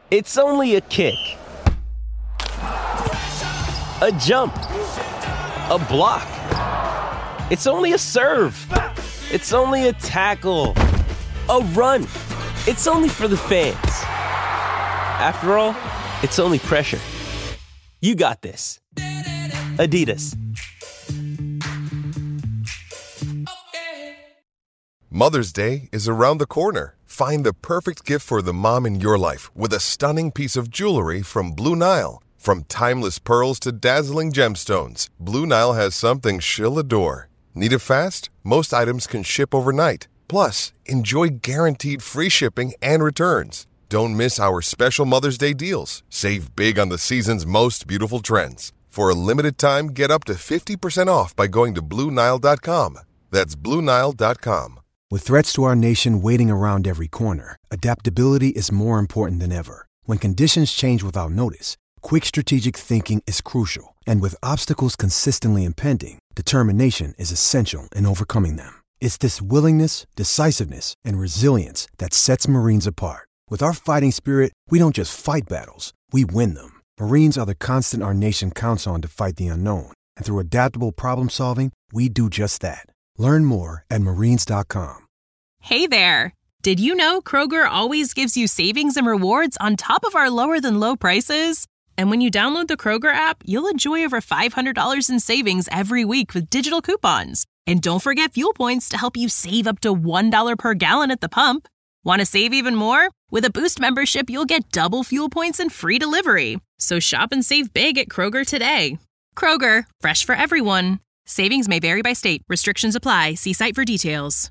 It's only a kick, a jump, a block. It's only a serve. It's only a tackle, a run. It's only for the fans. After all, it's only pressure. You got this. Adidas. Mother's Day is around the corner. Find the perfect gift for the mom in your life with a stunning piece of jewelry from Blue Nile. From timeless pearls to dazzling gemstones, Blue Nile has something she'll adore. Need it fast? Most items can ship overnight. Plus, enjoy guaranteed free shipping and returns. Don't miss our special Mother's Day deals. Save big on the season's most beautiful trends. For a limited time, get up to 50% off by going to BlueNile.com. That's BlueNile.com. With threats to our nation waiting around every corner, adaptability is more important than ever. When conditions change without notice, quick strategic thinking is crucial. And with obstacles consistently impending, determination is essential in overcoming them. It's this willingness, decisiveness, and resilience that sets Marines apart. With our fighting spirit, we don't just fight battles, we win them. Marines are the constant our nation counts on to fight the unknown. And through adaptable problem solving, we do just that. Learn more at marines.com. Hey there! Did you know Kroger always gives you savings and rewards on top of our lower than low prices? And when you download the Kroger app, you'll enjoy over $500 in savings every week with digital coupons. And don't forget fuel points to help you save up to $1 per gallon at the pump. Want to save even more? With a Boost membership, you'll get double fuel points and free delivery. So shop and save big at Kroger today. Kroger, fresh for everyone. Savings may vary by state. Restrictions apply. See site for details.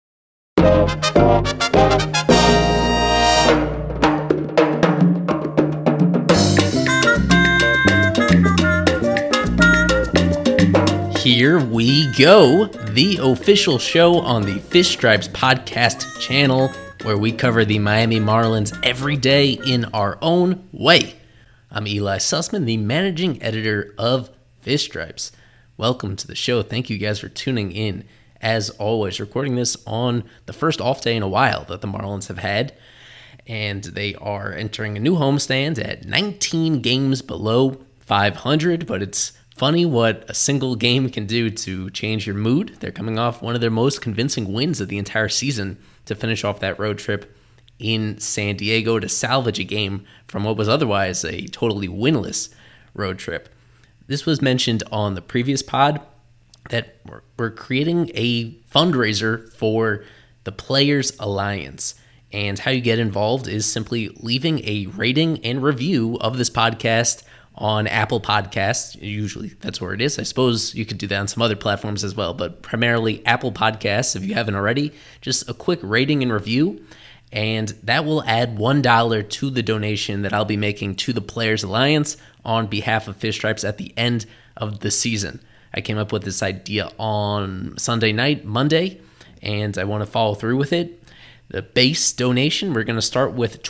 Here we go, the official show on the Fish Stripes podcast channel, where we cover the Miami Marlins every day in our own way. I'm Eli Sussman, the managing editor of Fish Stripes. Welcome to the show. Thank you guys for tuning in. As always, recording this on the first off day in a while that the Marlins have had, and they are entering a new homestand at 19 games below 500, but it's funny what a single game can do to change your mood. They're coming off one of their most convincing wins of the entire season to finish off that road trip in San Diego to salvage a game from what was otherwise a totally winless road trip. This was mentioned on the previous pod that we're creating a fundraiser for the Players Alliance. And how you get involved is simply leaving a rating and review of this podcast on Apple Podcasts. Usually that's where it is. I suppose you could do that on some other platforms as well, but primarily Apple Podcasts if you haven't already. Just a quick rating and review, and that will add $1 to the donation that I'll be making to the Players Alliance on behalf of Fish Stripes at the end of the season. I came up with this idea on Sunday night, Monday, and I want to follow through with it. The base donation, we're going to start with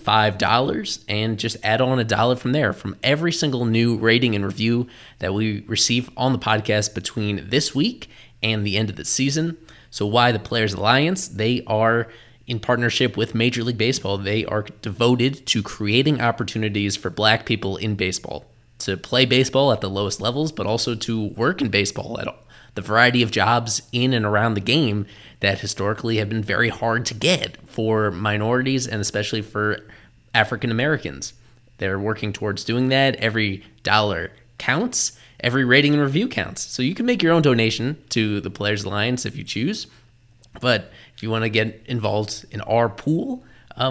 $25 and just add on $1 from there. From every single new rating and review that we receive on the podcast between this week and the end of the season. So why the Players Alliance? They are in partnership with Major League Baseball. They are devoted to creating opportunities for Black people in baseball to play baseball at the lowest levels, but also to work in baseball at the variety of jobs in and around the game that historically have been very hard to get for minorities and especially for African Americans. They're working towards doing that. Every dollar counts. Every rating and review counts. So you can make your own donation to the Players Alliance if you choose. But if you want to get involved in our pool,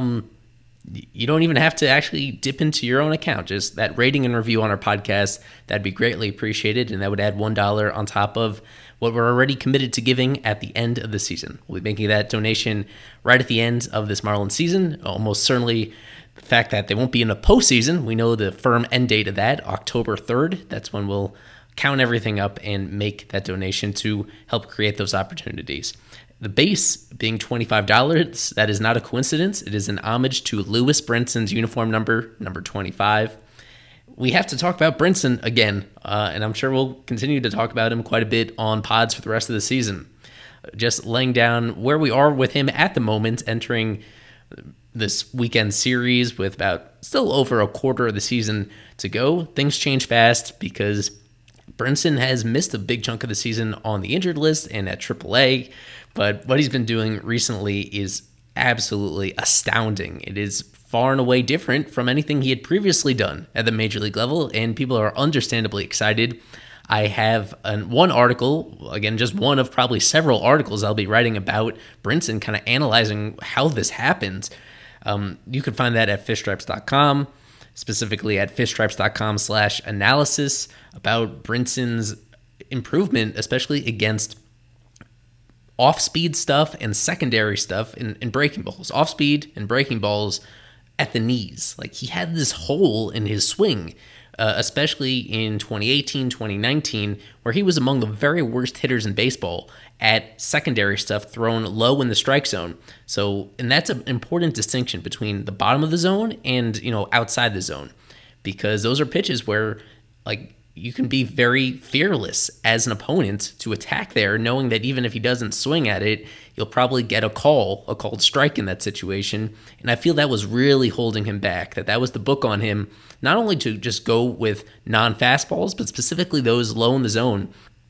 you don't even have to actually dip into your own account. Just that rating and review on our podcast, that'd be greatly appreciated, and that would add $1 on top of what we're already committed to giving at the end of the season. We'll be making that donation right at the end of this Marlins season. Almost certainly the fact that they won't be in a postseason. We know the firm end date of that, October 3rd. That's when we'll count everything up and make that donation to help create those opportunities. The base being $25, that is not a coincidence. It is an homage to Lewis Brinson's uniform number 25. We have to talk about Brinson again, and I'm sure we'll continue to talk about him quite a bit on pods for the rest of the season. Just laying down where we are with him at the moment, entering this weekend series with about still over a quarter of the season to go, things change fast because Brinson has missed a big chunk of the season on the injured list and at AAA, but what he's been doing recently is absolutely astounding. It is far and away different from anything he had previously done at the major league level, and people are understandably excited. I have one article, again, just one of probably several articles I'll be writing about Brinson, kind of analyzing how this happened. You can find that at fishstripes.com, specifically at fishstripes.com/analysis about Brinson's improvement, especially against off-speed stuff and secondary stuff in breaking balls. Off-speed and breaking balls at the knees. Like, he had this hole in his swing, especially in 2018, 2019, where he was among the very worst hitters in baseball at secondary stuff thrown low in the strike zone. So, and that's an important distinction between the bottom of the zone and, outside the zone, because those are pitches where, like, you can be very fearless as an opponent to attack there, knowing that even if he doesn't swing at it, you'll probably get a called strike in that situation. And I feel that was really holding him back, that was the book on him, not only to just go with non-fastballs, but specifically those low in the zone.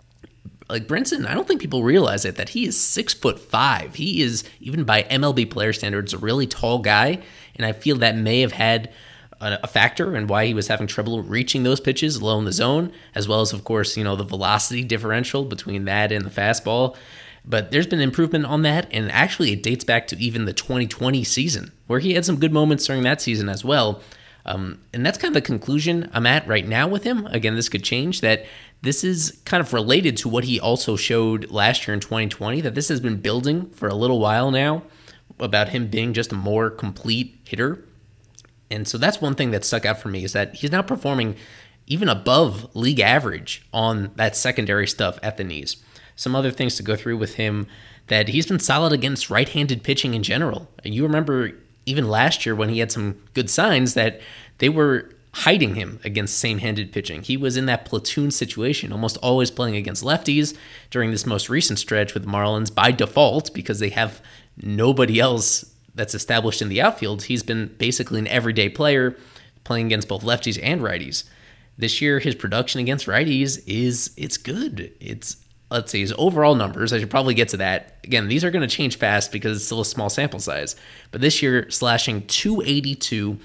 Like Brinson, I don't think people realize it, that he is 6'5". He is, even by MLB player standards, a really tall guy. And I feel that may have had a factor in why he was having trouble reaching those pitches low in the zone, as well as, of course, the velocity differential between that and the fastball. But there's been improvement on that, and actually it dates back to even the 2020 season, where he had some good moments during that season as well. And that's kind of the conclusion I'm at right now with him. Again, this could change, that this is kind of related to what he also showed last year in 2020, that this has been building for a little while now, about him being just a more complete hitter. And so that's one thing that stuck out for me, is that he's now performing even above league average on that secondary stuff at the knees. Some other things to go through with him, that he's been solid against right-handed pitching in general. And you remember even last year when he had some good signs that they were hiding him against same-handed pitching. He was in that platoon situation, almost always playing against lefties during this most recent stretch with the Marlins by default, because they have nobody else that's established in the outfield. He's been basically an everyday player playing against both lefties and righties. This year, his production against righties it's good. Let's see, his overall numbers, I should probably get to that. Again, these are going to change fast because it's still a small sample size. But this year, slashing 282,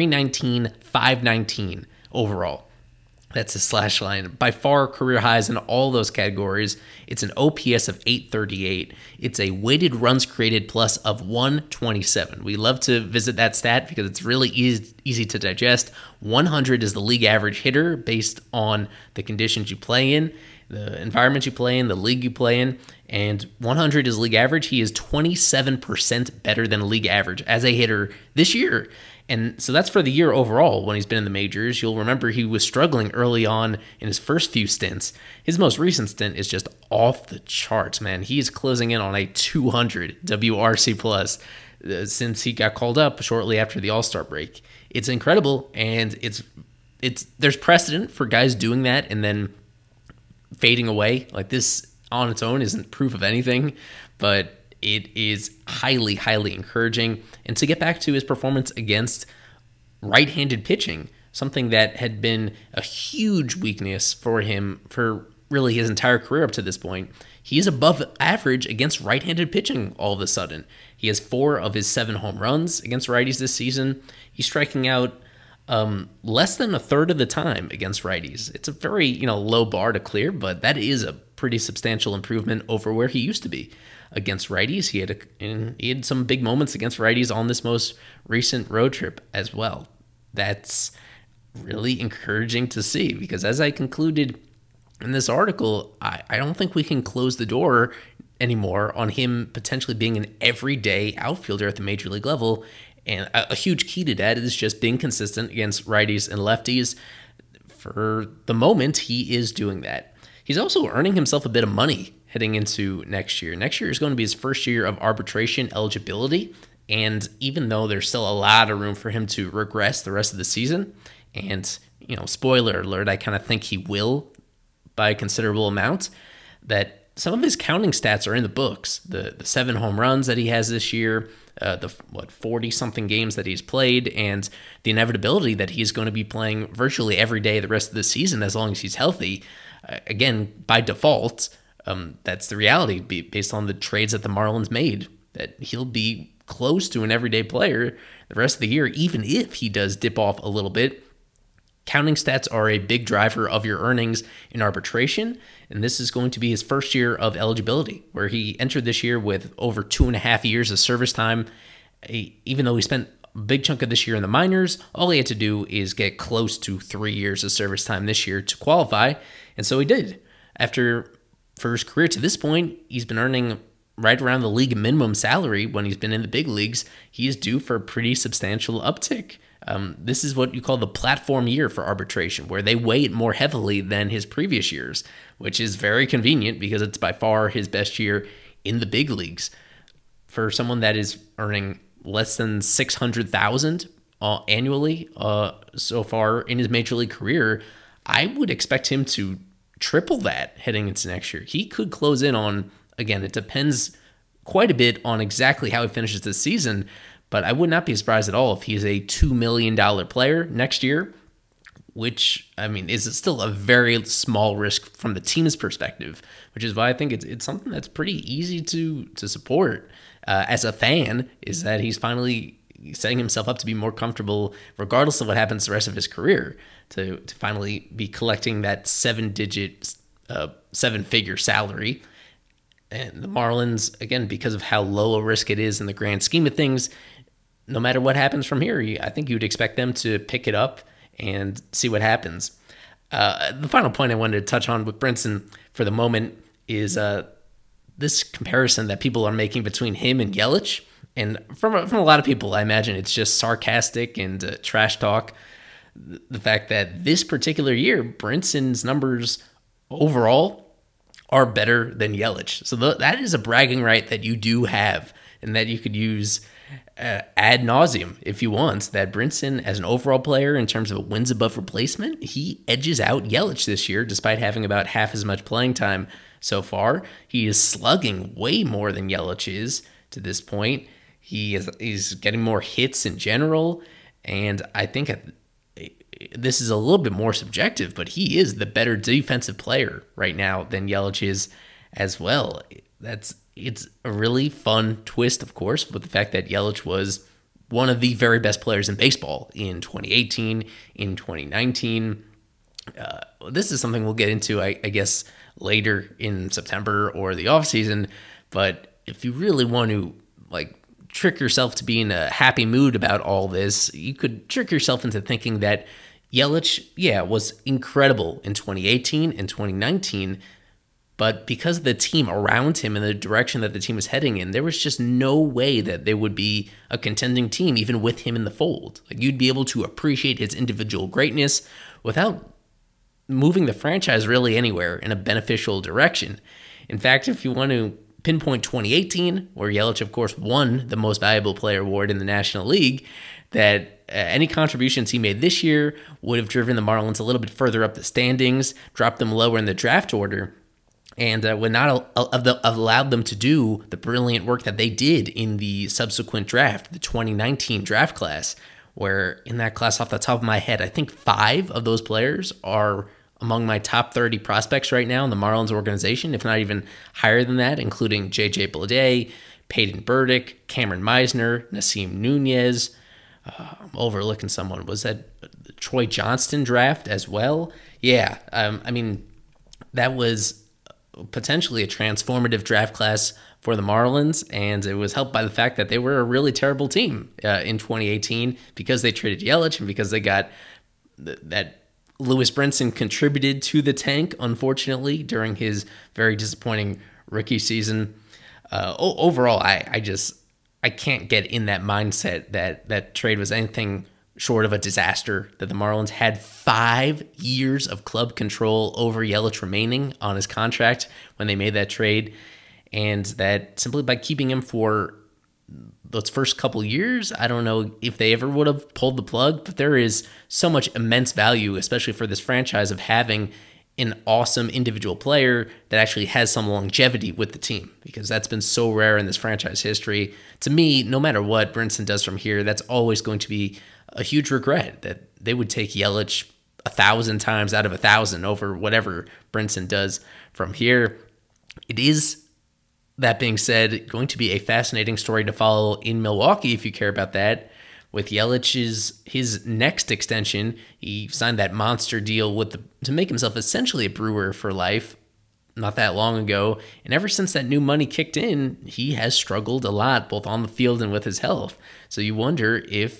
319, 519 overall. That's his slash line. By far, career highs in all those categories. It's an OPS of 838. It's a weighted runs created plus of 127. We love to visit that stat because it's really easy to digest. 100 is the league average hitter based on the conditions you play in, the environment you play in, the league you play in, and 100 is league average. He is 27% better than league average as a hitter this year. And so that's for the year overall when he's been in the majors. You'll remember he was struggling early on in his first few stints. His most recent stint is just off the charts, man. He's closing in on a 200 WRC plus since he got called up shortly after the All-Star break. It's incredible, and there's precedent for guys doing that and then fading away. Like, this on its own isn't proof of anything, but it is highly, highly encouraging. And to get back to his performance against right-handed pitching, something that had been a huge weakness for him for really his entire career up to this point, he is above average against right-handed pitching all of a sudden. He has 4 of his 7 home runs against righties this season. He's striking out less than a third of the time against righties. It's a very low bar to clear, but that is a pretty substantial improvement over where he used to be against righties. He had some big moments against righties on this most recent road trip as well. That's really encouraging to see, because as I concluded in this article, I don't think we can close the door anymore on him potentially being an everyday outfielder at the major league level. And a huge key to that is just being consistent against righties and lefties. For the moment, he is doing that. He's also earning himself a bit of money heading into next year. Next year is going to be his first year of arbitration eligibility. And even though there's still a lot of room for him to regress the rest of the season, and, spoiler alert, I kind of think he will by a considerable amount, that some of his counting stats are in the books. The 7 home runs that he has this year, the 40-something games that he's played, and the inevitability that he's going to be playing virtually every day the rest of the season as long as he's healthy. Again, by default, that's the reality based on the trades that the Marlins made, that he'll be close to an everyday player the rest of the year, even if he does dip off a little bit. Counting stats are a big driver of your earnings in arbitration, and this is going to be his first year of eligibility, where he entered this year with over 2.5 years of service time. Even though he spent a big chunk of this year in the minors, all he had to do is get close to 3 years of service time this year to qualify, and so he did. For his career to this point, he's been earning right around the league minimum salary when he's been in the big leagues. He is due for a pretty substantial uptick. This is what you call the platform year for arbitration, where they weigh it more heavily than his previous years, which is very convenient because it's by far his best year in the big leagues. For someone that is earning less than $600,000 annually so far in his major league career, I would expect him to triple that heading into next year. He could close in on, again, it depends quite a bit on exactly how he finishes this season, but I would not be surprised at all if he's a $2 million player next year, which, I mean, is still a very small risk from the team's perspective, which is why I think it's something that's pretty easy to support as a fan, is that he's finally setting himself up to be more comfortable, regardless of what happens the rest of his career, to finally be collecting that seven-figure salary. And the Marlins, again, because of how low a risk it is in the grand scheme of things, no matter what happens from here, I think you'd expect them to pick it up and see what happens. The final point I wanted to touch on with Brinson for the moment is this comparison that people are making between him and Yelich. And from a lot of people, I imagine it's just sarcastic and trash talk. The fact that this particular year, Brinson's numbers overall are better than Yelich. So that is a bragging right that you do have, and that you could use ad nauseum if you want, that Brinson, as an overall player in terms of wins above replacement, he edges out Yelich this year despite having about half as much playing time so far. He is slugging way more than Yelich is to this point. He's getting more hits in general, and I think this is a little bit more subjective, but he is the better defensive player right now than Yelich is as well. It's a really fun twist, of course, with the fact that Yelich was one of the very best players in baseball in 2018, in 2019. This is something we'll get into, I guess, later in September or the offseason. But if you really want to trick yourself to be in a happy mood about all this, you could trick yourself into thinking that Yelich, was incredible in 2018 and 2019, but because of the team around him and the direction that the team was heading in, there was just no way that they would be a contending team, even with him in the fold. You'd be able to appreciate his individual greatness without moving the franchise really anywhere in a beneficial direction. In fact, if you want to pinpoint 2018, where Yelich, of course, won the Most Valuable Player award in the National League, that any contributions he made this year would have driven the Marlins a little bit further up the standings, dropped them lower in the draft order, and would not have allowed them to do the brilliant work that they did in the subsequent draft, the 2019 draft class, where in that class, off the top of my head, I think 5 of those players are among my top 30 prospects right now in the Marlins organization, if not even higher than that, including J.J. Bleday, Peyton Burdick, Cameron Meisner, Nasim Nunez. I'm overlooking someone. Was that the Troy Johnston draft as well? Yeah, that was potentially a transformative draft class for the Marlins, and it was helped by the fact that they were a really terrible team in 2018 because they traded Yelich and because they got that Lewis Brinson contributed to the tank, unfortunately, during his very disappointing rookie season. Overall, I can't get in that mindset that trade was anything short of a disaster, that the Marlins had 5 years of club control over Yelich remaining on his contract when they made that trade, and that simply by keeping him for those first couple years, I don't know if they ever would have pulled the plug, but there is so much immense value, especially for this franchise, of having an awesome individual player that actually has some longevity with the team, because that's been so rare in this franchise history. To me, no matter what Brinson does from here, that's always going to be a huge regret, that they would take Yelich 1,000 times out of 1,000 over whatever Brinson does from here. It is, that being said, going to be a fascinating story to follow in Milwaukee if you care about that. With Yelich's his next extension, he signed that monster deal to make himself essentially a Brewer for life not that long ago. And ever since that new money kicked in, he has struggled a lot, both on the field and with his health. So you wonder if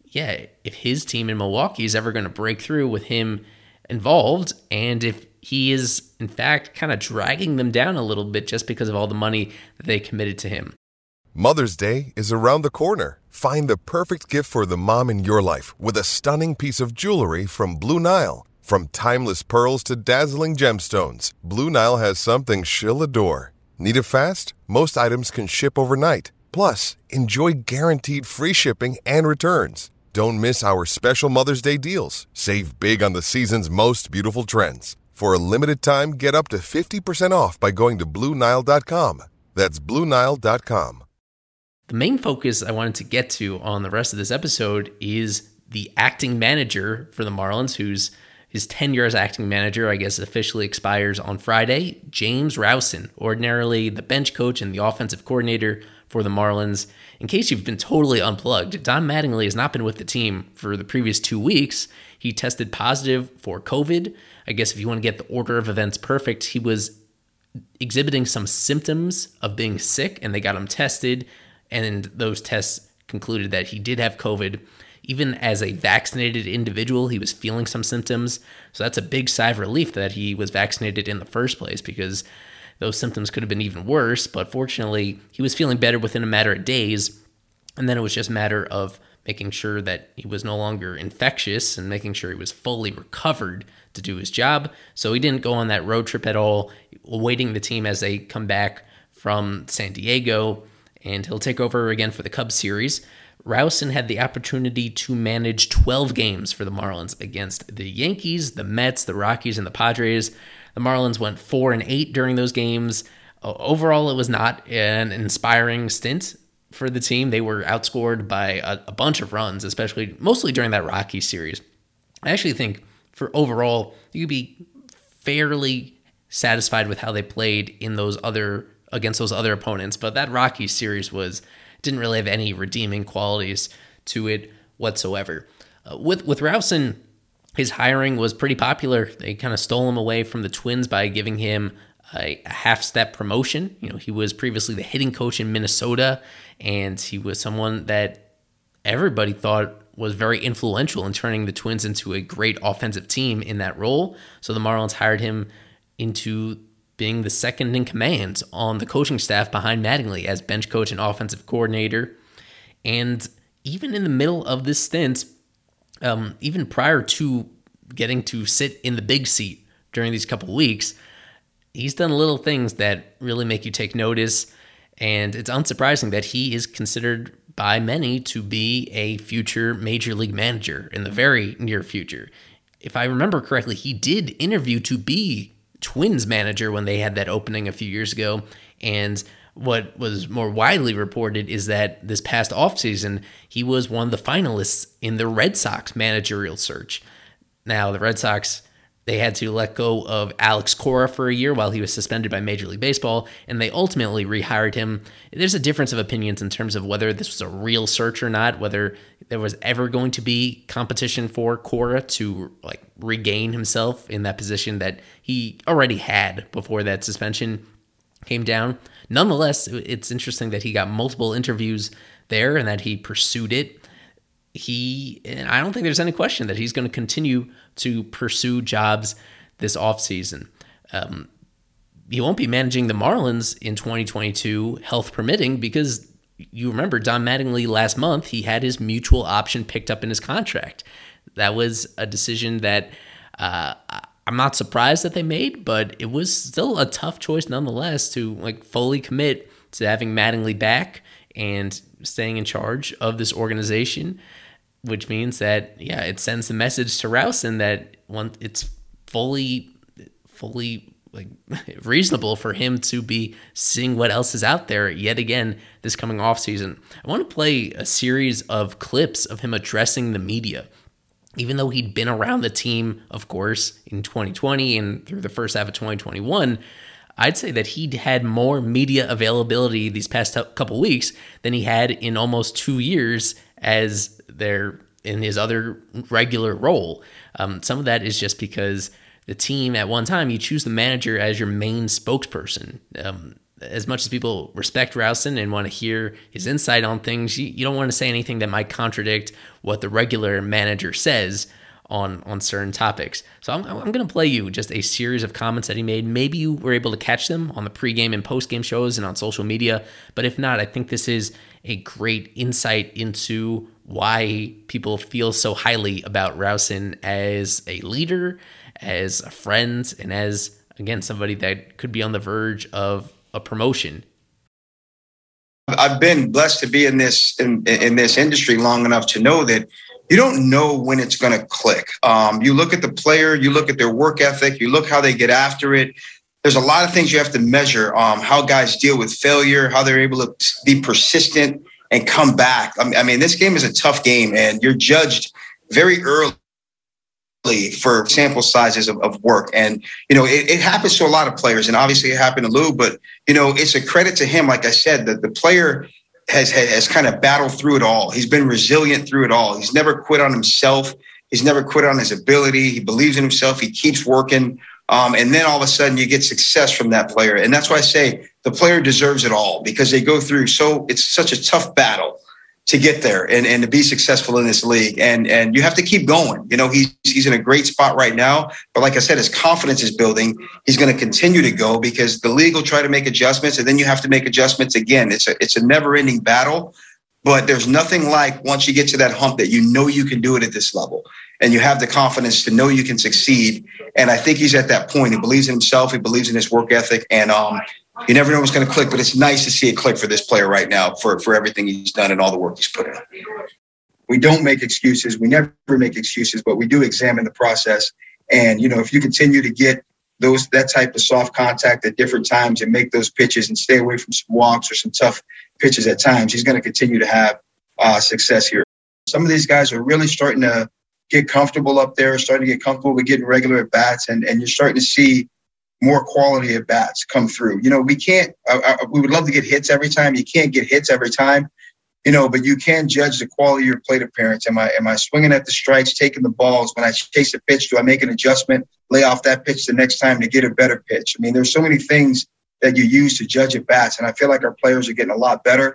his team in Milwaukee is ever going to break through with him involved, and if he is, in fact, kind of dragging them down a little bit just because of all the money that they committed to him. Mother's Day is around the corner. Find the perfect gift for the mom in your life with a stunning piece of jewelry from Blue Nile. From timeless pearls to dazzling gemstones, Blue Nile has something she'll adore. Need it fast? Most items can ship overnight. Plus, enjoy guaranteed free shipping and returns. Don't miss our special Mother's Day deals. Save big on the season's most beautiful trends. For a limited time, get up to 50% off by going to BlueNile.com. That's BlueNile.com. The main focus I wanted to get to on the rest of this episode is the acting manager for the Marlins, his tenure as acting manager, I guess, officially expires on Friday, James Rowson, ordinarily the bench coach and the offensive coordinator for the Marlins. In case you've been totally unplugged, Don Mattingly has not been with the team for the previous 2 weeks. He tested positive for COVID. I guess if you want to get the order of events perfect, he was exhibiting some symptoms of being sick, and they got him tested, and those tests concluded that he did have COVID. Even as a vaccinated individual, he was feeling some symptoms. So that's a big sigh of relief that he was vaccinated in the first place, because those symptoms could have been even worse. But fortunately, he was feeling better within a matter of days. And then it was just a matter of making sure that he was no longer infectious and making sure he was fully recovered to do his job. So he didn't go on that road trip at all, awaiting the team as they come back from San Diego, and he'll take over again for the Cubs series. Rowson had the opportunity to manage 12 games for the Marlins against the Yankees, the Mets, the Rockies, and the Padres. The Marlins went 4-8 during those games. Overall, it was not an inspiring stint for the team. They were outscored by a bunch of runs, mostly during that Rockies series. I actually think for overall, you could be fairly satisfied with how they played against those other opponents, but that Rockies series didn't really have any redeeming qualities to it whatsoever. With Rowson, his hiring was pretty popular. They kind of stole him away from the Twins by giving him a half-step promotion. He was previously the hitting coach in Minnesota, and he was someone that everybody thought was very influential in turning the Twins into a great offensive team in that role. So the Marlins hired him into being the second in command on the coaching staff behind Mattingly as bench coach and offensive coordinator. And even in the middle of this stint, even prior to getting to sit in the big seat during these couple weeks, he's done little things that really make you take notice. And it's unsurprising that he is considered by many to be a future major league manager in the very near future. If I remember correctly, he did interview to be Twins manager when they had that opening a few years ago. And what was more widely reported is that this past offseason, he was one of the finalists in the Red Sox managerial search. Now, the Red Sox, they had to let go of Alex Cora for a year while he was suspended by Major League Baseball, and they ultimately rehired him. There's a difference of opinions in terms of whether this was a real search or not, whether there was ever going to be competition for Cora to regain himself in that position that he already had before that suspension came down. Nonetheless, it's interesting that he got multiple interviews there and that he pursued it. And I don't think there's any question that he's going to continue to pursue jobs this offseason. He won't be managing the Marlins in 2022, health permitting, because you remember Don Mattingly last month, he had his mutual option picked up in his contract. That was a decision that I'm not surprised that they made, but it was still a tough choice nonetheless to fully commit to having Mattingly back and staying in charge of this organization, which means that, it sends the message to Rowson that it's fully fully reasonable for him to be seeing what else is out there yet again this coming off season. I want to play a series of clips of him addressing the media. Even though he'd been around the team, of course, in 2020 and through the first half of 2021, I'd say that he'd had more media availability these past couple weeks than he had in almost 2 years as in his other regular role. Some of that is just because the team at one time, you choose the manager as your main spokesperson. As much as people respect Rowson and want to hear his insight on things, you don't want to say anything that might contradict what the regular manager says on certain topics. So I'm going to play you just a series of comments that he made. Maybe you were able to catch them on the pregame and postgame shows and on social media. But if not, I think this is a great insight into why people feel so highly about Rowson as a leader, as a friend, and as, again, somebody that could be on the verge of a promotion. I've been blessed to be in this industry long enough to know that you don't know when it's going to click. You look at the player, you look at their work ethic, you look how they get after it. There's a lot of things you have to measure, how guys deal with failure, how they're able to be persistent and come back. I mean, this game is a tough game, and you're judged very early for sample sizes of work. And, it happens to a lot of players, and obviously it happened to Lou, but, it's a credit to him. Like I said, that the player has kind of battled through it all. He's been resilient through it all. He's never quit on himself. He's never quit on his ability. He believes in himself. He keeps working. And then all of a sudden you get success from that player. And that's why I say the player deserves it all, because they go through. So it's such a tough battle to get there and to be successful in this league. And you have to keep going. He's in a great spot right now. But like I said, his confidence is building. He's going to continue to go because the league will try to make adjustments, and then you have to make adjustments again. It's a never-ending battle. But there's nothing like once you get to that hump that you can do it at this level. And you have the confidence to know you can succeed. And I think he's at that point. He believes in himself. He believes in his work ethic. And you never know what's going to click, but it's nice to see it click for this player right now for everything he's done and all the work he's put in. We don't make excuses. We never make excuses, but we do examine the process. And, if you continue to get that type of soft contact at different times and make those pitches and stay away from some walks or some tough pitches at times, he's going to continue to have success here. Some of these guys are really starting to get comfortable up there, starting to get comfortable with getting regular at bats, and you're starting to see more quality at bats come through. We can't, we would love to get hits every time. You can't get hits every time, but you can judge the quality of your plate appearance. Am I swinging at the strikes, taking the balls? When I chase a pitch, do I make an adjustment, lay off that pitch the next time to get a better pitch? I mean, there's so many things that you use to judge at bats. And I feel like our players are getting a lot better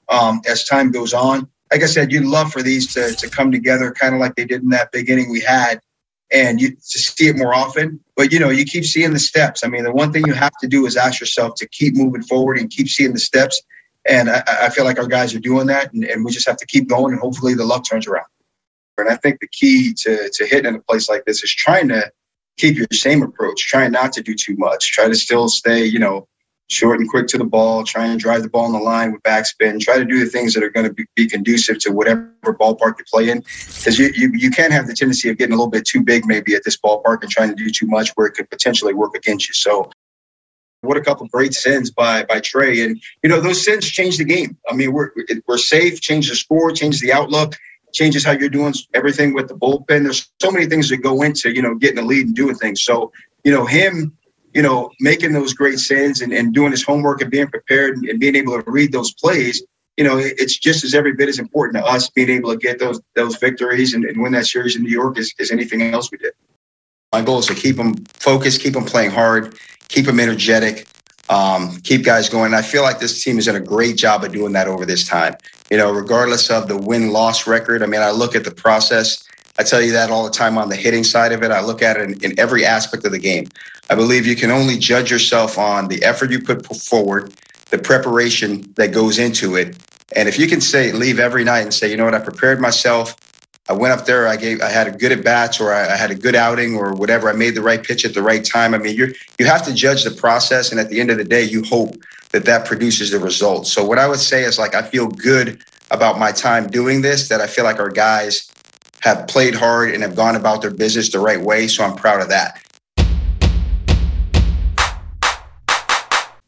as time goes on. Like I said, you'd love for these to come together kind of like they did in that big inning we had, and to see it more often. But, you keep seeing the steps. I mean, the one thing you have to do is ask yourself to keep moving forward and keep seeing the steps. And I feel like our guys are doing that, and we just have to keep going, and hopefully the luck turns around. And I think the key to hitting in a place like this is trying to keep your same approach, trying not to do too much, try to still stay, short and quick to the ball, try and drive the ball on the line with backspin, try to do the things that are going to be conducive to whatever ballpark you play in. Because you can have the tendency of getting a little bit too big maybe at this ballpark and trying to do too much where it could potentially work against you. So what a couple of great sends by Trey. And, those sends change the game. I mean, we're safe, change the score, change the outlook, changes how you're doing everything with the bullpen. There's so many things that go into, getting a lead and doing things. So, him, making those great sends and doing his homework and being prepared and being able to read those plays, it's just as every bit as important to us being able to get those victories and win that series in New York as anything else we did. My goal is to keep them focused, keep them playing hard, keep them energetic, keep guys going. I feel like this team has done a great job of doing that over this time. Regardless of the win-loss record, I mean, I look at the process. I tell you that all the time on the hitting side of it. I look at it in every aspect of the game. I believe you can only judge yourself on the effort you put forward, the preparation that goes into it. And if you can leave every night and say, I prepared myself. I went up there, I had a good at bats, or I had a good outing, or whatever. I made the right pitch at the right time. I mean, you have to judge the process. And at the end of the day, you hope that produces the results. So what I would say is, I feel good about my time doing this, that I feel like our guys have played hard and have gone about their business the right way. So I'm proud of that.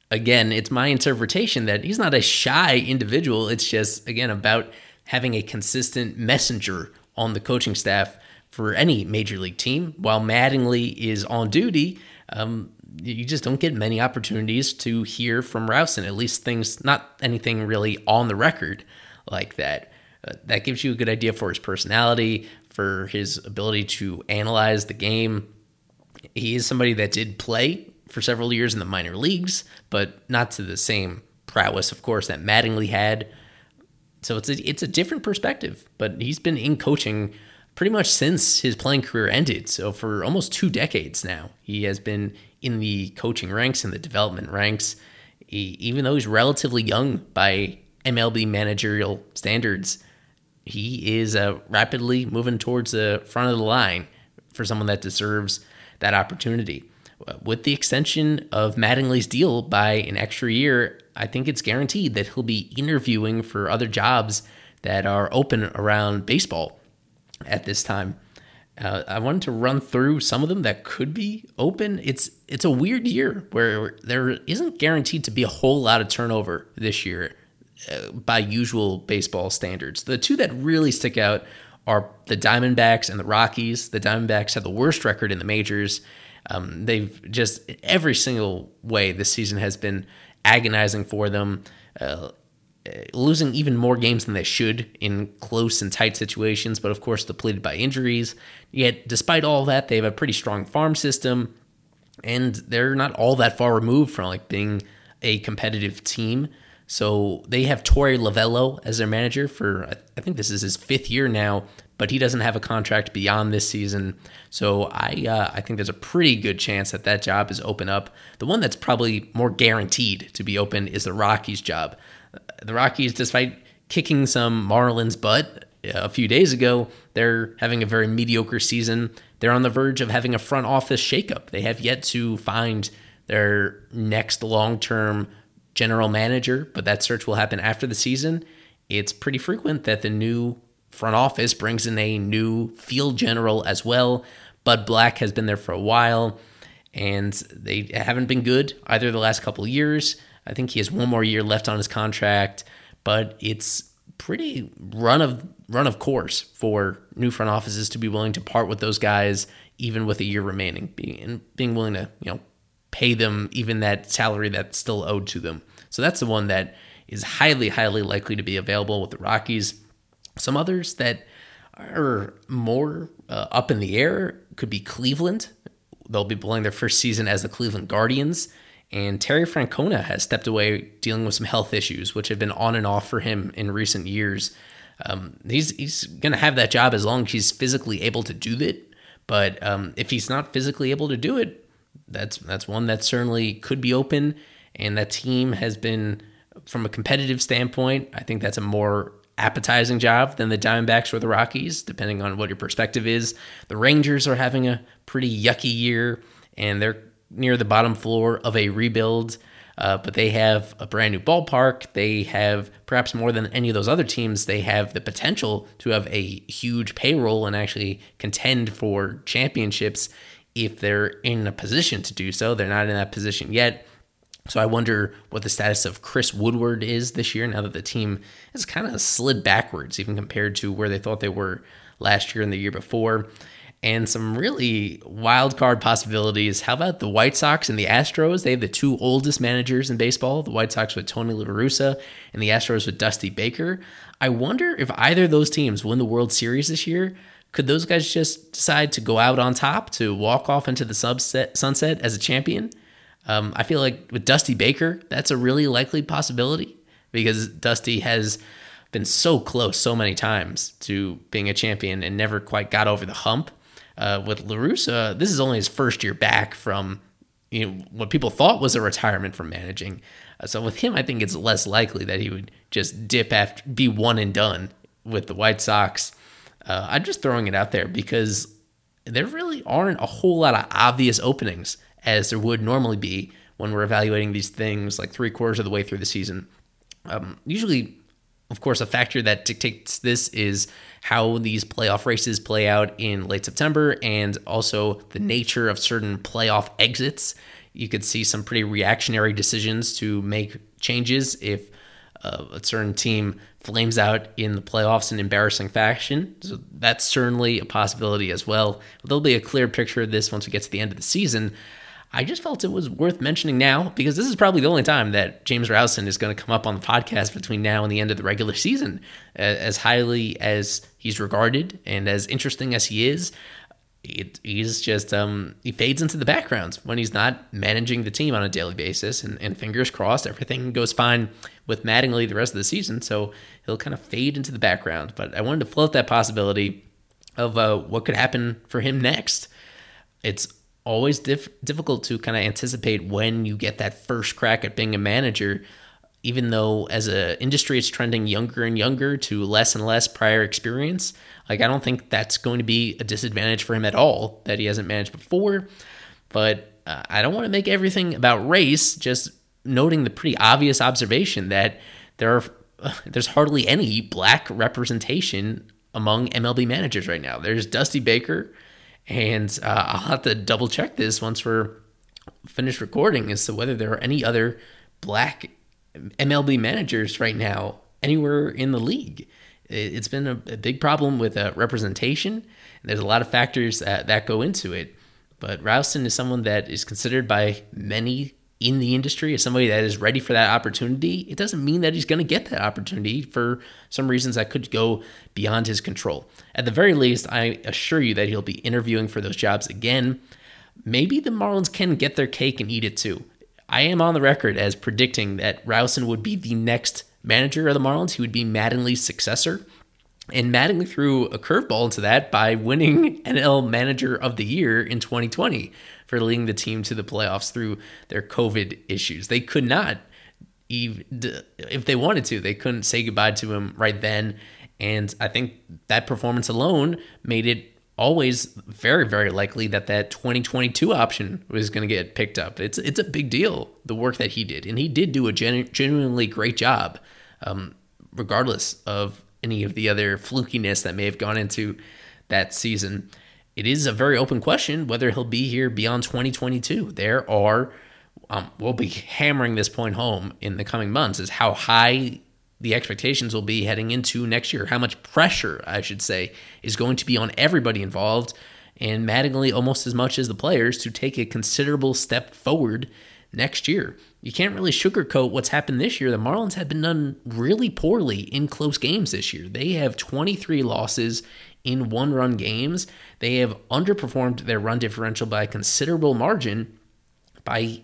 again, it's my interpretation that he's not a shy individual. It's just, again, about having a consistent messenger on the coaching staff for any major league team. While Mattingly is on duty, you just don't get many opportunities to hear from Rowson, at least things, not anything really on the record like that. That gives you a good idea for his personality, for his ability to analyze the game. He is somebody that did play for several years in the minor leagues, but not to the same prowess, of course, that Mattingly had. So it's a different perspective, but he's been in coaching pretty much since his playing career ended. So for almost 2 decades now, he has been in the coaching ranks and the development ranks. Even though he's relatively young by MLB managerial standards, he is rapidly moving towards the front of the line for someone that deserves that opportunity. With the extension of Mattingly's deal by an extra year, I think it's guaranteed that he'll be interviewing for other jobs that are open around baseball at this time. I wanted to run through some of them that could be open. It's a weird year where there isn't guaranteed to be a whole lot of turnover this year by usual baseball standards. The two that really stick out are the Diamondbacks and the Rockies. The Diamondbacks have the worst record in the majors. They've just, every single way this season has been agonizing for them, losing even more games than they should in close and tight situations, but of course depleted by injuries. Yet, despite all that, they have a pretty strong farm system, and they're not all that far removed from being a competitive team. So they have Torey Lovullo as their manager for, I think this is his 5th year now, but he doesn't have a contract beyond this season. So I think there's a pretty good chance that job is open up. The one that's probably more guaranteed to be open is the Rockies job. The Rockies, despite kicking some Marlins butt a few days ago, they're having a very mediocre season. They're on the verge of having a front office shakeup. They have yet to find their next long-term general manager, but that search will happen after the season. It's pretty frequent that the new front office brings in a new field general as well. Bud Black has been there for a while, and they haven't been good either the last couple of years. I think he has 1 more year left on his contract, but it's pretty run of course for new front offices to be willing to part with those guys even with a year remaining, being willing to pay them even that salary that's still owed to them. So that's the one that is highly, highly likely to be available with the Rockies. Some others that are more up in the air could be Cleveland. They'll be playing their first season as the Cleveland Guardians. And Terry Francona has stepped away dealing with some health issues, which have been on and off for him in recent years. He's going to have that job as long as he's physically able to do it. But if he's not physically able to do it, that's one that certainly could be open. And that team has been, from a competitive standpoint, I think that's a more appetizing job than the Diamondbacks or the Rockies, depending on what your perspective is. The Rangers are having a pretty yucky year, and they're near the bottom floor of a rebuild, but they have a brand new ballpark. They have, perhaps more than any of those other teams, they have the potential to have a huge payroll and actually contend for championships if they're in a position to do so. They're not in that position yet. So I wonder what the status of Chris Woodward is this year, now that the team has kind of slid backwards, even compared to where they thought they were last year and the year before. And some really wild card possibilities. How about the White Sox and the Astros? They have the 2 oldest managers in baseball, the White Sox with Tony La Russa and the Astros with Dusty Baker. I wonder if either of those teams win the World Series this year. Could those guys just decide to go out on top, to walk off into the sunset as a champion? I feel like with Dusty Baker, that's a really likely possibility, because Dusty has been so close so many times to being a champion and never quite got over the hump. With La Russa, this is only his first year back from what people thought was a retirement from managing. So with him, I think it's less likely that he would just dip after, be one and done with the White Sox. I'm just throwing it out there because there really aren't a whole lot of obvious openings as there would normally be when we're evaluating these things like 3/4 of the way through the season. Usually, of course, a factor that dictates this is how these playoff races play out in late September, and also the nature of certain playoff exits. you could see some pretty reactionary decisions to make changes if a certain team flames out in the playoffs in embarrassing fashion. So that's certainly a possibility as well. There'll be a clear picture of this once we get to the end of the season. I just felt it was worth mentioning now because this is probably the only time that James Rowson is going to come up on the podcast between now and the end of the regular season. As highly as he's regarded and as interesting as he is, he's just he fades into the background when he's not managing the team on a daily basis, and fingers crossed everything goes fine with Mattingly the rest of the season, so he'll kind of fade into the background. But I wanted to float that possibility of what could happen for him next. It's always difficult to kind of anticipate when you get that first crack at being a manager, even though as an industry it's trending younger and younger to less and less prior experience. Like, I don't think that's going to be a disadvantage for him at all that he hasn't managed before. But I don't want to make everything about race, just noting the pretty obvious observation that there's hardly any black representation among MLB managers right now. There's Dusty Baker, and I'll have to double check this once we're finished recording as to whether there are any other black MLB managers right now anywhere in the league. It's been a big problem with representation, and there's a lot of factors that go into it. But Rowson is someone that is considered by many in the industry as somebody that is ready for that opportunity. It doesn't mean that he's going to get that opportunity for some reasons that could go beyond his control. At the very least, I assure you that he'll be interviewing for those jobs again. Maybe the Marlins can get their cake and eat it too. I am on the record as predicting that Rowson would be the next manager of the Marlins. He would be Mattingly's successor. And Mattingly threw a curveball into that by winning NL Manager of the Year in 2020 for leading the team to the playoffs through their COVID issues. They could not, even if they wanted to, they couldn't say goodbye to him right then. And I think that performance alone made it always very, very likely that 2022 option was going to get picked up. It's a big deal, the work that he did. And he did do a genuinely great job, regardless of any of the other flukiness that may have gone into that season. It is a very open question whether he'll be here beyond 2022. There are, we'll be hammering this point home in the coming months, is how high the expectations will be heading into next year. How much pressure, I should say, is going to be on everybody involved, and Mattingly almost as much as the players, to take a considerable step forward next year. You can't really sugarcoat what's happened this year. The Marlins have been done really poorly in close games this year. They have 23 losses in one-run games. They have underperformed their run differential by a considerable margin by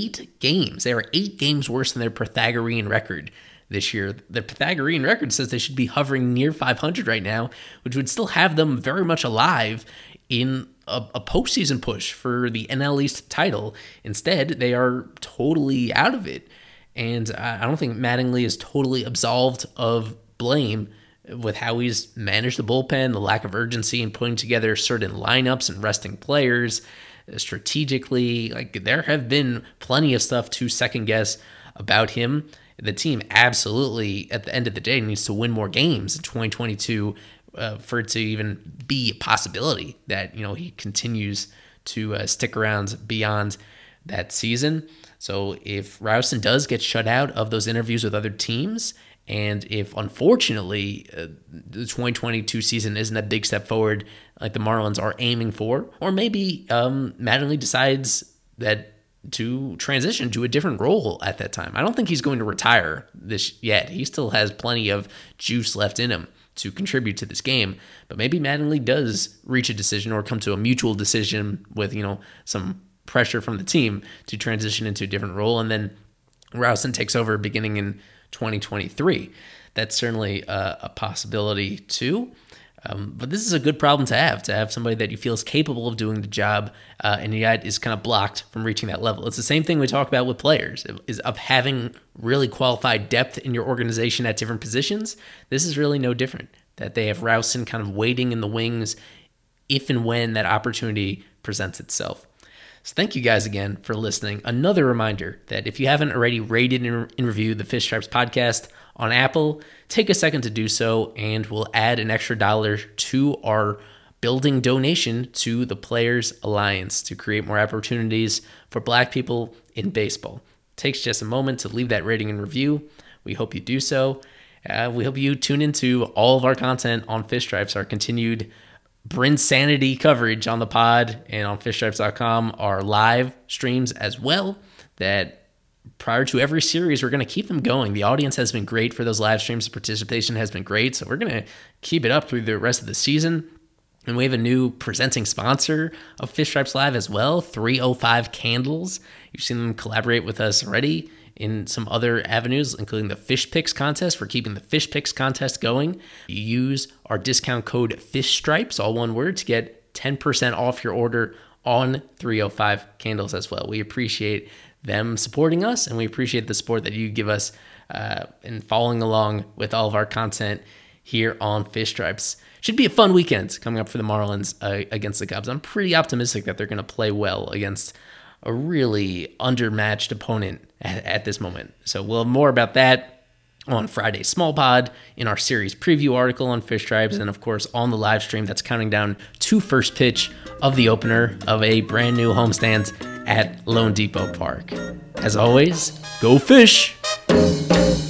8 games. They are 8 games worse than their Pythagorean record this year. The Pythagorean record says they should be hovering near 500 right now, which would still have them very much alive in a postseason push for the NL East title. Instead, they are totally out of it. And I don't think Mattingly is totally absolved of blame with how he's managed the bullpen, the lack of urgency in putting together certain lineups and resting players strategically. Like, there have been plenty of stuff to second guess about him. The team absolutely, at the end of the day, needs to win more games in 2022 for it to even be a possibility that, he continues to stick around beyond that season. So if Rowson does get shut out of those interviews with other teams, and if unfortunately the 2022 season isn't a big step forward like the Marlins are aiming for, or maybe Mattingly decides that to transition to a different role at that time. I don't think he's going to retire this yet. He still has plenty of juice left in him to contribute to this game, but maybe Mattingly does reach a decision or come to a mutual decision with, some pressure from the team to transition into a different role, and then Rowson takes over beginning in 2023. That's certainly a possibility too. But this is a good problem to have somebody that you feel is capable of doing the job and yet is kind of blocked from reaching that level. It's the same thing we talk about with players, is of having really qualified depth in your organization at different positions. This is really no different, that they have Rowson kind of waiting in the wings if and when that opportunity presents itself. So thank you guys again for listening. Another reminder that if you haven't already rated and reviewed the Fish Stripes podcast on Apple, take a second to do so, and we'll add an extra $1 to our building donation to the Players Alliance to create more opportunities for Black people in baseball. It takes just a moment to leave that rating and review. We hope you do so. We hope you tune into all of our content on Fish Stripes, our continued Brinsanity coverage on the pod and on fishstripes.com, our live streams as well, that prior to every series, we're going to keep them going. The audience has been great for those live streams. The participation has been great. So we're going to keep it up through the rest of the season. And we have a new presenting sponsor of Fish Stripes Live as well, 305 Candles. You've seen them collaborate with us already in some other avenues, including the Fish Picks contest. We're keeping the Fish Picks contest going. You use our discount code FISHSTRIPES, all one word, to get 10% off your order on 305 Candles as well. We appreciate them supporting us, and we appreciate the support that you give us in following along with all of our content here on Fish Stripes. Should be a fun weekend coming up for the Marlins against the Cubs. I'm pretty optimistic that they're going to play well against a really undermatched opponent at this moment. So we'll have more about that on Friday's Small Pod, in our series preview article on Fish Stripes, and of course on the live stream that's counting down to first pitch of the opener of a brand new homestand at Lone Depot Park. As always, go fish!